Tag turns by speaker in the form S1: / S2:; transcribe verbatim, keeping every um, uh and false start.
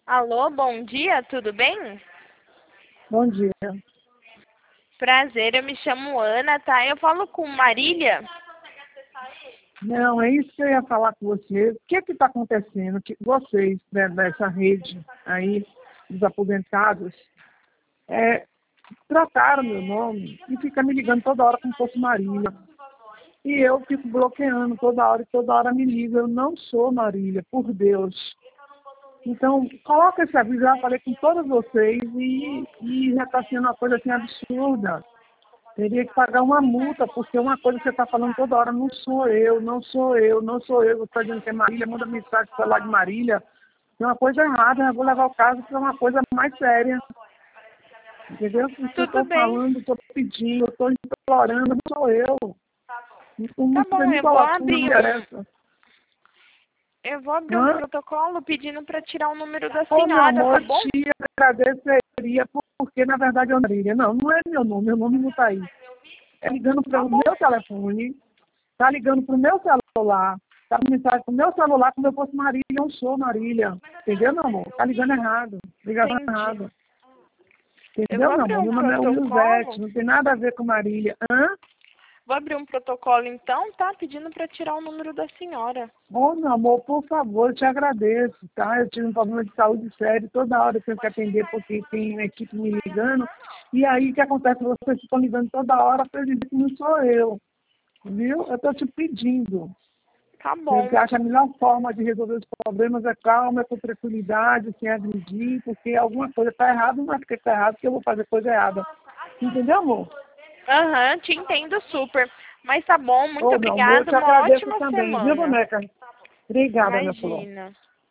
S1: Alô, bom dia, tudo bem?
S2: Bom dia.
S1: Prazer, eu me chamo Ana, tá? Eu falo com Marília.
S2: Não, é isso que eu ia falar com você. O que é que está acontecendo? Que vocês, né, dessa rede aí, dos aposentados, é, trocaram meu nome e ficam me ligando toda hora como se fosse Marília. E eu fico bloqueando toda hora e toda hora me liga. Eu não sou Marília, por Deus. Então, coloca esse aviso, eu já falei com todos vocês e, e já está sendo uma coisa assim absurda. Teria que pagar uma multa, porque uma coisa que você está falando toda hora, não sou eu, não sou eu, não sou eu, você está dizendo que é Marília, manda mensagem para lá de Marília. Tem uma coisa errada, eu vou levar o caso para uma coisa mais séria. Entendeu? Isso que eu
S1: Tudo
S2: estou
S1: bem.
S2: falando, estou pedindo, estou implorando, não sou eu. Não,
S1: Tá
S2: você
S1: bom,
S2: me
S1: eu vou
S2: coloca, não me
S1: abrir um.
S2: interessa.
S1: Eu vou abrir um
S2: Hã?
S1: protocolo pedindo para tirar o número da
S2: Ô, meu
S1: senhora, tá
S2: amor,
S1: bom?
S2: te agradeceria, porque na verdade é Marília. Não, não é meu nome, meu nome não está aí. É ligando para
S1: Tá
S2: o
S1: bom.
S2: meu telefone, tá ligando para o meu celular, tá com mensagem para o meu celular como eu fosse Marília, eu não sou Marília. Entendeu, meu amor? Tá ligando errado, ligação
S1: Entendi.
S2: errada.
S1: Eu vou
S2: Entendeu, meu
S1: abrir
S2: amor?
S1: um
S2: Meu nome é Wilzete,
S1: protocolo.
S2: não tem nada a ver com Marília. Hã?
S1: Vou abrir um protocolo então, tá? Pedindo para tirar o número da senhora.
S2: Ô, meu amor, por favor, eu te agradeço, tá? Eu tive um problema de saúde sério, toda hora eu tenho que atender porque tem uma equipe me ligando. E aí, o que acontece? Vocês ficam ligando toda hora para dizer que não sou eu, viu? Eu estou te pedindo.
S1: Tá
S2: Você
S1: bom.
S2: acha a melhor forma de resolver os problemas é calma, é com tranquilidade, sem agredir, porque alguma coisa está errada, não é porque está errado que eu vou fazer coisa errada. Entendeu, amor?
S1: Aham, te entendo super. Mas tá bom, muito
S2: Ô, meu amor, eu
S1: obrigada,
S2: te
S1: uma
S2: agradeço
S1: ótima
S2: também, viu,
S1: semana.
S2: boneca? Obrigada, minha flor.
S1: Imagina.